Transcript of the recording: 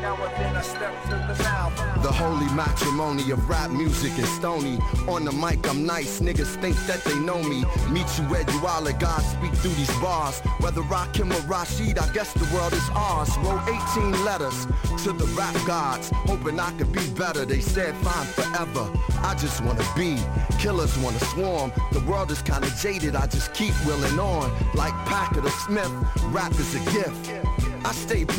now and then I step to the south. The holy matrimony of rap music and stony. On the mic I'm nice, niggas think that they know me. Meet you where you are, let God speak through these bars. Whether Rakim or Rashid, I guess the world is ours. Wrote 18 letters to the rap gods, hoping I could be better. They said fine forever, I just wanna be. Killers wanna swarm, the world is kinda jaded. I just keep willing on, like Packard or Smith. Rap is a gift, I stay